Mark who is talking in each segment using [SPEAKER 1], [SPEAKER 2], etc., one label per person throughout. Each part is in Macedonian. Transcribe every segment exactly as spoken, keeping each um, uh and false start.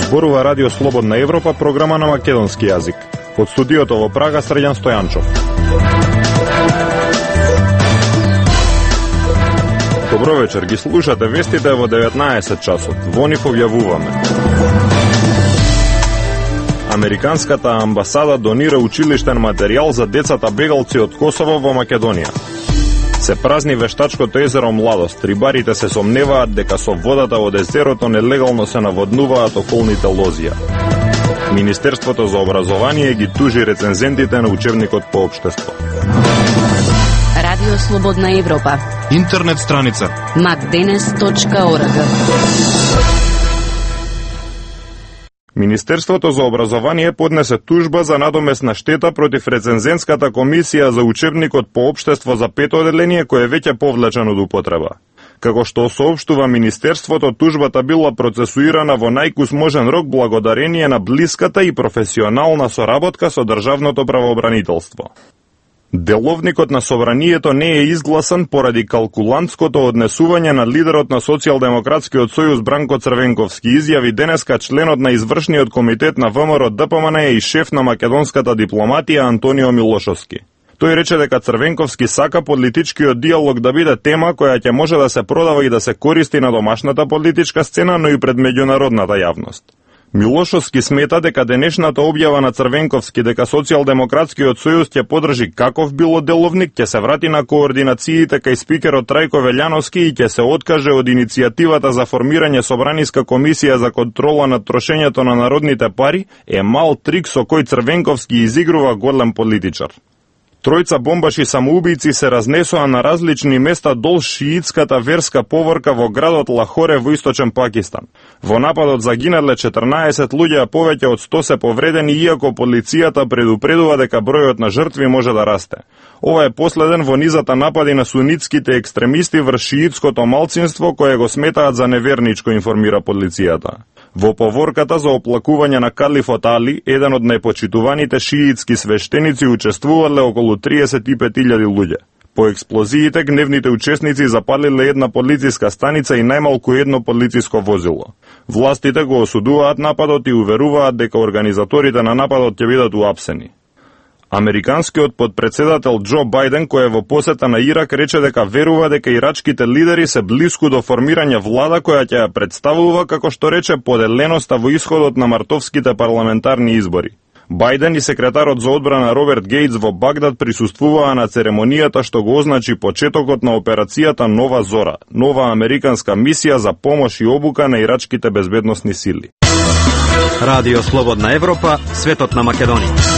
[SPEAKER 1] Зборува Радио Слободна Европа, програма на македонски јазик. Од студиото во Прага, Средјан Стојанчов. Добро вечер, ги слушате вестите во деветнаесет часот. Во нив објавуваме: Американската амбасада донира училиштен материјал за децата бегалци од Косово во Македонија. Се празни вештачкото езеро Младост. Рибарите се сомневаат дека со водата од езерото нелегално се наводнуваат околните лозија. Министерството за образование ги тужи рецензентите на учебникот по општество.
[SPEAKER 2] Радио Слободна Европа.
[SPEAKER 3] Интернет страница
[SPEAKER 2] макденес точка орг.
[SPEAKER 1] Министерството за образование поднесе тужба за надомесна штета против рецензентската комисија за учебникот по општество за пето оделение, кој е веќе повлечен од употреба. Како што соопштува Министерството, тужбата била процесуирана во најкус можен рок благодарение на блиската и професионална соработка со Државното правообранителство. Деловникот на собранието не е изгласан поради калкулантското однесување на лидерот на Социјалдемократскиот сојуз Бранко Црвенковски. Изјави денеска членот на извршниот комитет на ВМРО Д П М Н и шеф на македонската дипломатија Антонио Милошовски. Тој рече дека Црвенковски сака политичкиот диалог да биде тема која ќе може да се продава и да се користи на домашната политичка сцена, но и пред меѓународната јавност. Милошовски смета дека денешната објава на Црвенковски дека Социјалдемократскиот сојуз ќе подржи каков било деловник, ќе се врати на координациите кај спикерот Трајко Велјановски и ќе се откаже од иницијативата за формирање собраниска комисија за контрола над трошењето на народните пари, е мал трик со кој Црвенковски изигрува голем политичар. Тројца бомбаши самоубијци се разнесоа на различни места дол шиитската верска поворка во градот Лахоре во источен Пакистан. Во нападот загинале четрнаесет луѓе, а повеќе од сто се повредени, иако полицијата предупредува дека бројот на жртви може да расте. Ова е последен во низата напади на сунитските екстремисти врз шиитското малцинство, кое го сметаат за неверничко, информира полицијата. Во поворката за оплакување на Калифот Али, еден од најпочитуваните шиитски свештеници, учествувале околу триесет и пет илјади луѓе. По експлозиите, гневните учесници запалиле една полициска станица и најмалку едно полициско возило. Властите го осудуваат нападот и уверуваат дека организаторите на нападот ќе бидат уапсени. Американскиот подпредседател Џо Бајден, кој е во посета на Ирак, рече дека верува дека ирачките лидери се блиску до формирање влада која ќе ја представува, како што рече, поделеноста во исходот на мартовските парламентарни избори. Бајден и секретарот за одбрана Роберт Гейтс во Багдад присуствуваа на церемонијата што го означи почетокот на операцијата Нова Зора, нова американска мисија за помош и обука на ирачките безбедносни сили.
[SPEAKER 4] Радио Слободна Европа, светот на Македонија.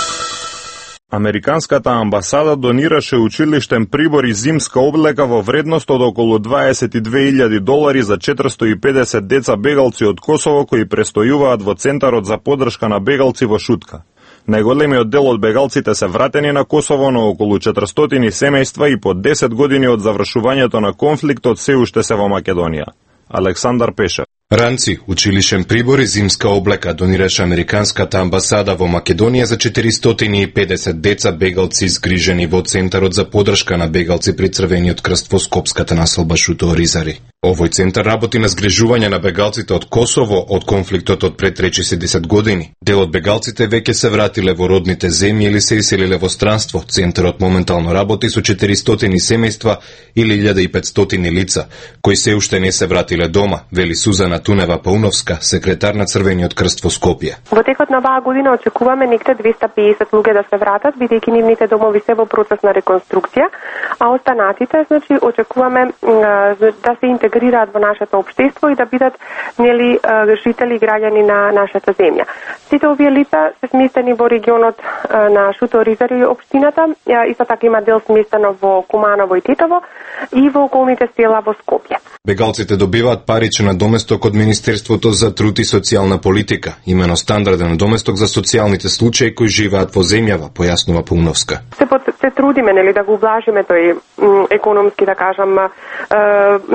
[SPEAKER 1] Американската амбасада донираше училиштен прибор и зимска облека во вредност од околу дваесет и две илјади долари за четиристотини и педесет деца бегалци од Косово кои престојуваат во Центарот за поддршка на бегалци во Шутка. Најголемиот дел од бегалците се вратени на Косово, но околу четиристотини семејства и по десет години од завршувањето на конфликтот се уште се во Македонија. Александар Пешев.
[SPEAKER 3] Ранци, училишен прибор и зимска облека донираше Американската амбасада во Македонија за четиристотини и педесет деца бегалци згрижени во Центарот за поддршка на бегалци при Црвениот крст во Скопската населба Шуто Оризари. Овој центар работи на згрижување на бегалците од Косово од конфликтот од пред триесет години. Дел од бегалците веќе се вратиле во родните земји или се иселиле во странство. Центарот моментално работи со четиристотини семејства или илјада и петстотини лица, кои се уште не се вратиле дома, вели Сузана Тунева Пауновска, секретар на Црвениот крст во Скопје.
[SPEAKER 5] Во текот на оваа година очекуваме некаде двеста и педесет луѓе да се вратат, бидејќи нивните домови се во процес на реконструкција, а останатите, значи, очекуваме да се интегрираат во нашето општество и да бидат нели жители и граѓани на нашата земја. Сите овие лица се сместени во регионот на Шуто Оризари општината, исто така има дел сместено во Куманово и Тетово и во околните села во Скопје.
[SPEAKER 3] Бегалците добиваат паричен надоместок од Министерството за труд и социјална политика, имено стандарден надоместок за социјалните случаи кои живеат во земјава, појаснува Пауновска.
[SPEAKER 5] Се, се трудиме нели да го облажиме тој економски, да кажам,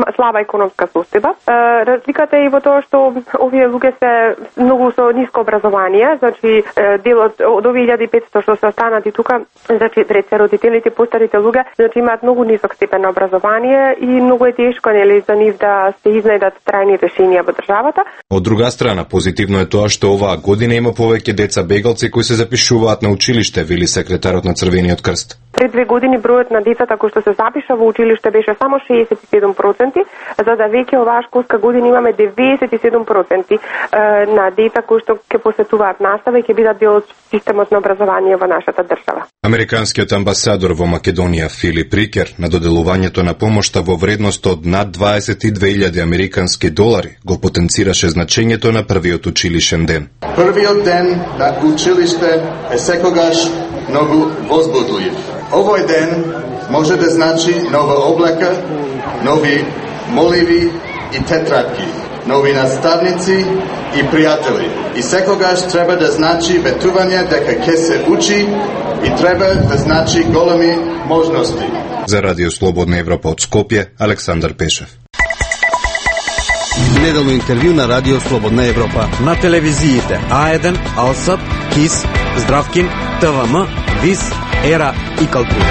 [SPEAKER 5] слаба економска состојба. Разликата е и во тоа што овие луѓе се многу со ниско образование, значи дел од, од овие илјада и петстотини што се останати тука, значи пред се родителите, постарите луѓе, значи имаат многу нисок степен на образование и многу е тешко нели за нив да се изнајдат трајни решенија во државата.
[SPEAKER 3] Од друга страна, позитивно е тоа што оваа година има повеќе деца бегалци кои се запишуваат на училиште, вели секретарот на Црвениот крст.
[SPEAKER 5] Пред две години бројот на децата кои што се запиша во училиште беше само шеесет и седум проценти, за да веќе оваа школска година имаме деветдесет и седум проценти на деца кои што ќе посетуваат настава и ќе бидат дел од системот на образование во нашата држава.
[SPEAKER 3] Американскиот амбасадор во Македонија Филип Рикер на доделувањето на помошта во вредност од над дваесет и две илјади американски долари го потенцираше значењето на првиот училишен ден.
[SPEAKER 6] Првиот ден на училиште е секогаш многу возбудлив. Овој ден може да значи нова облека, нови моливи и тетрадки, нови наставници и пријатели. И секогаш треба да значи ветување дека ќе се учи и треба да значи големи можности.
[SPEAKER 3] За Радио Слободна Европа од Скопје, Александар Пешев.
[SPEAKER 7] Неделно интервју на Радио Слободна Европа.
[SPEAKER 4] На телевизиите А еден, Алсат, КИС, Здравкин, ТВМ, ВИС, Ера и Калтура.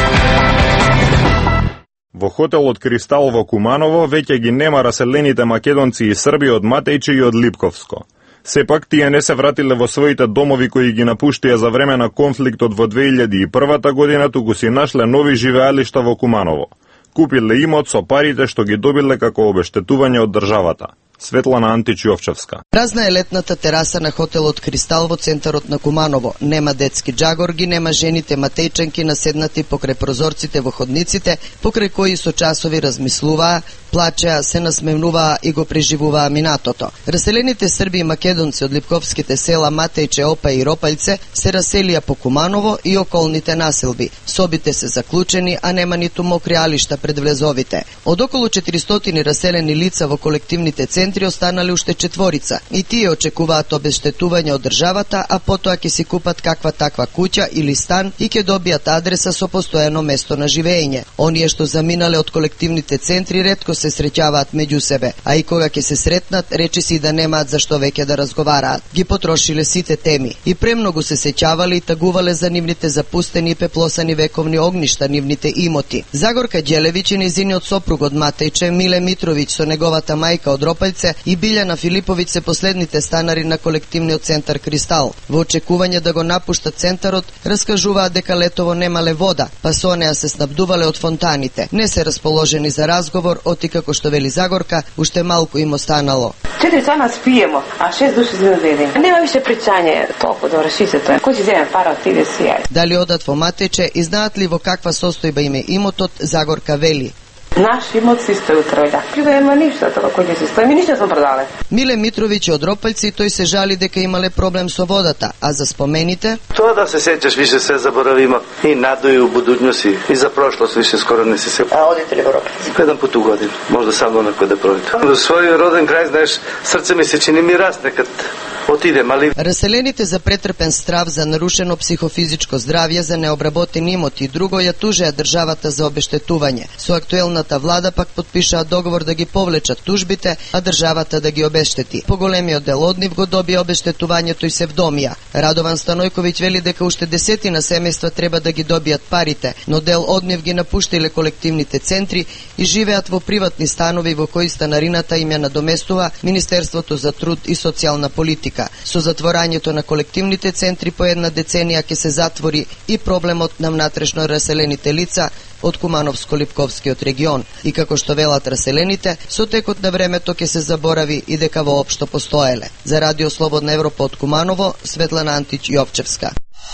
[SPEAKER 1] Во хотелот Кристал во Куманово веќе ги нема раселените македонци и срби од Матејче и од Липковско. Сепак тие не се вратиле во своите домови кои ги напуштија за време на конфликтот во две илјади и прва година, туку си нашле нови живеалишта во Куманово. Купиле имот со парите што ги добиле како обештетување од државата. Светлана Антич-Јовчевска.
[SPEAKER 8] Празна е летната тераса на хотелот Кристал во центарот на Куманово. Нема детски джагорги, нема жените матејчанки наседнати покрај прозорците во ходниците, покрај кои со часови размислуваа, плачеа, се насмевнуваа и го преживуваа минатото. Раселените срби и македонци од липковските села Матејче, Опа и Ропајце се раселија по Куманово и околните населби. Собите се заклучени, а нема ниту мокри алишта пред влезовите. Од околу четиристотини раселени лица во колективните центри останале уште четворица и тие очекуваат обештетување од државата, а потоа ќе си купат каква таква куќа или стан и ќе добијат адреса со постојано место на живење. Оние што заминале од колективните центри ретко се среќаваат меѓу себе, а и кога ќе се сретнат, речи си да немаат за што веќе да разговараат. Ги потрошиле сите теми и премногу се сеќавале и тагувале за нивните запустени и пеплосани вековни огништа, нивните имоти. Загорка Ѓелевиќ и низиниот сопруг од Матејче, Миле Митровиќ со неговата мајка од Ропајце и Билјана Филиповиќ се последните станари на колективниот центар Кристал. Во очекување да го напуштат центарот, раскажуваат дека летово немале вода, па со неа се снабдувале од фонтаните. Не се расположени за разговор, оти како што вели Загорка, уште малку им останало.
[SPEAKER 9] Четири цана спиемо, а шест души се додеден. Нема више причање, толку да врши се тоа. Кој ќе земе пара од тие си јај?
[SPEAKER 8] Дали одат во Матејче и знаат ли во каква состојба им е имотот, Загорка вели.
[SPEAKER 9] Наш имот си стои утрој, да. Кога ема ништо тоа кој ќе се стои, ми ништо сум продале.
[SPEAKER 8] Миле Митровиќ од Ропајци, тој се жали дека имале проблем со водата, а за спомените?
[SPEAKER 10] Тоа да се сеќаш више се заборавимо и надои у будуќност и за прошлост више скоро не се се.
[SPEAKER 9] А одите ли во Ропајци?
[SPEAKER 10] Еден пат у годин, може само некој да пројде. Во својот роден крај, знаеш, срце ми се чини ми расне кад отидем, али...
[SPEAKER 8] Раселените за претрпен страв, за нарушено психофизичко здравје, за необработени имоти и друго ја тужеа државата за обештетување. Со актуелната влада пак потпишаа договор да ги повлечат тужбите, а државата да ги обештети. Поголемиот дел од нив го добија обештетувањето и се вдомија. Радован Станојковиќ вели дека уште десетина семејства треба да ги добијат парите, но дел од нив ги напуштиле колективните центри и живеат во приватни станови во кои станарината им ја надоместува Министерството за труд и социјална политика. Со затворањето на колективните центри по една деценија ќе се затвори и проблемот на внатрешно раселените лица од Кумановско-Липковскиот регион. И како што велат раселените, со текот на времето ќе се заборави и дека воопшто постоеле. За Радио Слободна Европа од Куманово, Светлана Антич-Јовчевска.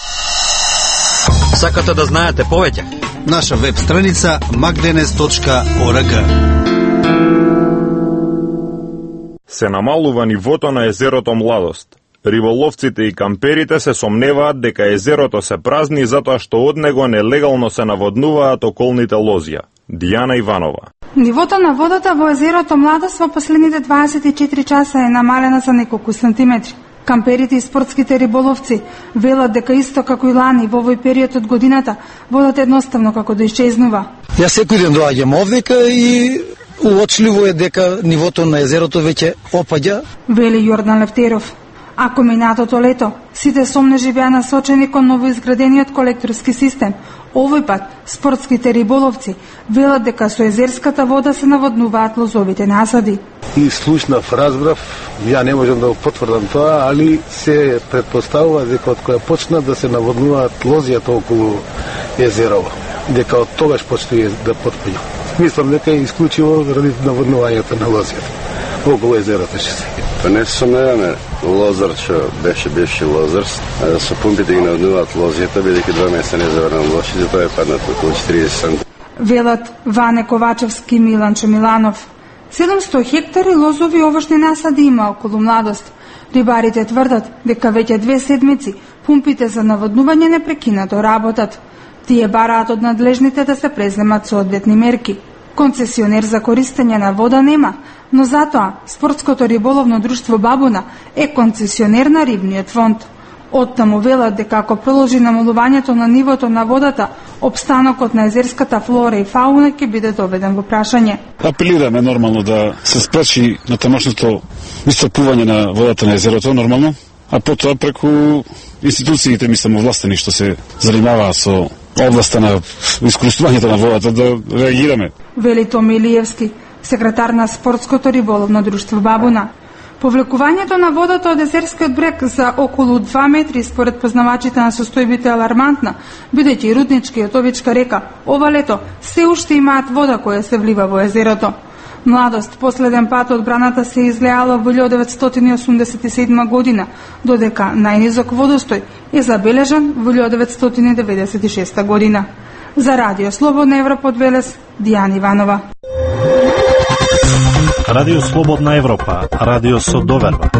[SPEAKER 4] Сакате да знаете повеќе?
[SPEAKER 7] Наша веб страница макденес точка орг.
[SPEAKER 1] Се намалува нивото на езерото Младост. Риболовците и камперите се сомневаат дека езерото се празни затоа што од него нелегално се наводнуваат околните лозја. Дијана Иванова.
[SPEAKER 11] Нивото на водата во езерото Младост во последните дваесет и четири часа е намалена за неколку сантиметри. Камперите и спортските риболовци велат дека исто како и лани во овој период од годината, водата едноставно како да исчезнува.
[SPEAKER 12] Јас секој ден доаѓам овдека и
[SPEAKER 7] Уочливо е дека нивото на езерото веќе опаѓа.
[SPEAKER 11] Вели Јордан Левтеров. Ако минатото лето сите сомнежи беа насочени кон новоизградениот колекторски систем, овој пат спортските риболовци велат дека со езерската вода се наводнуваат лозовите насади.
[SPEAKER 12] И слушнав, разбрав, ја не можам да го потврдам тоа, али се претпоставува дека од која почна да се наводнуваат лозијата околу езерово, дека од тогаш почне да потпаѓа. Мислам дека е исклучиво заради наводнувањето на лозијата околу езерото ќе се.
[SPEAKER 13] Па не сомневаме, лозар што беше бивши лозар, со пумпите ги наводнуваат лозијата, бидејќи два месеца не заврнал лоши, затоа е паднато околу четириесет сантиметри.
[SPEAKER 11] Велат Ване Ковачевски и Миланчо Миланов. седумсто хектари лозови овошни насади има околу Младост. Рибарите тврдат дека веќе две седмици пумпите за наводнување непрекинато работат. Тие бараат од надлежните да се преземат соодветни мерки. Концесионер за користење на вода нема, но затоа Спортското риболовно друштво Бабуна е концесионер на рибниот фонд. Оттаму велат дека ако продолжи намалувањето на нивото на водата, опстанокот на езерската флора и фауна ќе биде доведен во прашање.
[SPEAKER 14] Апелираме нормално да се спречи на тамошното исцрпување на водата на езерото нормално, а потоа преку институциите, мислам, овластени што се занимаваа со областа на искористувањето на водата да реагираме.
[SPEAKER 11] Вели Томи Илиевски, секретар на Спортското риболовно друштво Бабуна. Повлекувањето на водата од езерскиот брег за околу два метри според познавачите на состојбите е алармантна, бидејќи Рудничка и Отовичка река ова лето се уште имаат вода која се влива во езерото. Младост последен пат одбраната се излеала во илјада деветстотини осумдесет и седма година, додека најнизок водостој е забележан во илјада деветстотини деветдесет и шеста година. За Радио Слободна Европа од Велес, Дијана Иванова.
[SPEAKER 15] Радио Слободна Европа, радио со доверба.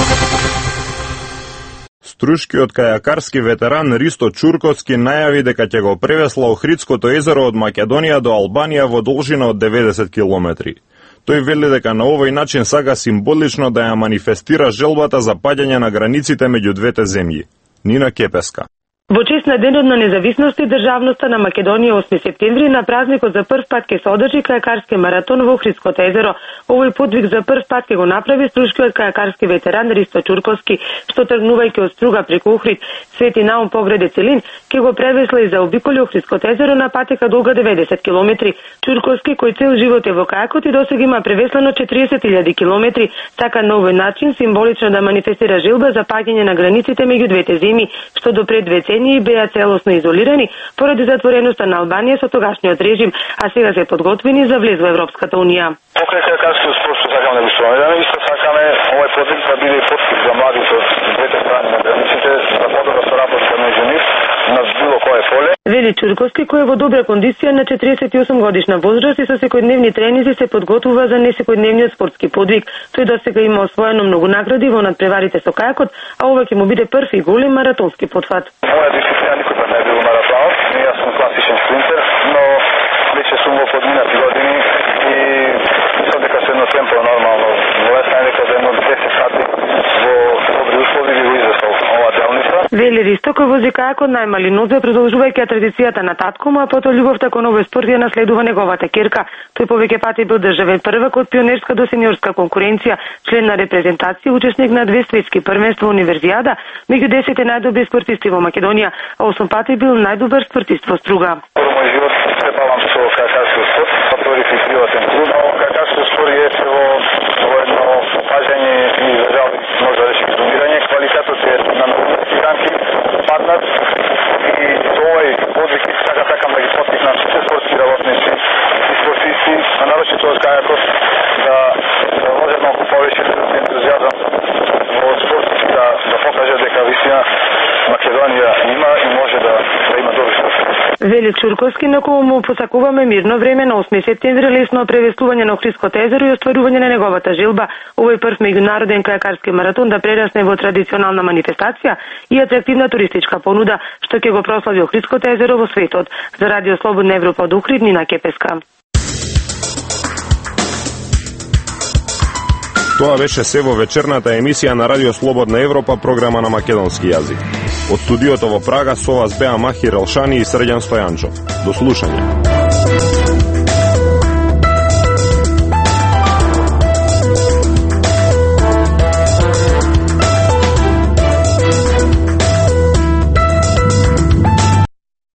[SPEAKER 1] Струшкиот кајакарски ветеран Ристо Чурковски најави дека ќе го превесла Охридското езеро од Македонија до Албанија во должина од деветдесет километри. Тој вели дека на овој начин сака символично да ја манифестира желбата за паѓање на границите меѓу двете земји. Нина Кепеска.
[SPEAKER 16] Во чест на Денот на независност и државноста на Македонија осми септември на празникот за прв пат ќе се одржи кајакарски маратон во Охридското езеро. Овој подвиг за прв пат ќе го направи струшкиот кајакарски ветеран Ристо Чурковски, што тргнувајќи од Струга преку Охрид, Свети Наум Погреде Целин, ќе го превесла и заобиколи Охридското езеро на патека долга деветдесет километри. Чурковски, кој цел живот е во кајакот и досега има превеслано четириесет илјади километри, сака на овој начин символично да манифестира желба за паѓање на границите меѓу двете земји, што до пред две децении беа целосно изолирани поради затвореноста на Албанија со тогашниот режим, а сега се подготвени за влез во Европската унија.
[SPEAKER 17] Покрај кајакарскиот спорт што сакаме да го споменаме, исто сакаме овој подвиг да биде поттик за младите од двете страни на границите, за подобра соработка меѓу нив на било кое поле.
[SPEAKER 16] Вели Чурковски, кој е во добра кондиција на четириесет и осум годишна возраст и со секојдневни тренинзи се подготвува за несекојдневниот спортски подвиг. Тој досега има освоено многу награди во надпреварите со кајакот, а ова ќе му биде прв и голем маратонски потфат.
[SPEAKER 17] Моја дисциплина никога не е бил маратонот, не јас сум класичен спринтер, но веќе сум во подминати години и мислам дека се едно темпо нормално. Лесно е дека за едно десет сати во добри услови би го извесал ова делница.
[SPEAKER 16] Вели Ристо, кој вози кајакот најмали нозбе, продолжувајќи традицијата на татко му, а потоа љубовта кон овој спорт ја наследува неговата ќерка. Тој повеќе пати бил државен првак од пионерска до сениорска конкуренција, член на репрезентација, учесник на две светски првенства универзијада, меѓу десет најдобри спортисти во Македонија, а осум пати бил најдобар спортист во Струга.
[SPEAKER 17] Мој живот препалам со кајакарскиот спорт, отворив и приватен клуб, но кајакарскиот спорт е во во едно паѓање и жал може да речи домирање, квалитетот е на научни ранки паднат и со овој подвиг сака сакам да ги поттикнам сите спортски работници и спортисти, а нарочито од кајакот да да може малку повеќе ентузијазам во спортот да да покаже дека вистина Македонија има и може да да има добри спортисти.
[SPEAKER 16] Вели Чурковски, на кому му посакуваме мирно време на осми септември, лесно превесување на Охридското езеро и остварување на неговата желба, овој прв меѓународен кајакарски маратон да прерасне во традиционална манифестација и атрактивна туристичка понуда, што ќе го прослави Охридското езеро во светот. За Радио Слободна Европа од Охрид, Нина Кепеска.
[SPEAKER 1] Тоа беше се во вечерната емисија на Радио Слободна Европа, програма на македонски јазик. Од студиото во Прага со вас беа Махир Елшани и Срđan Стојанчов. До слушање.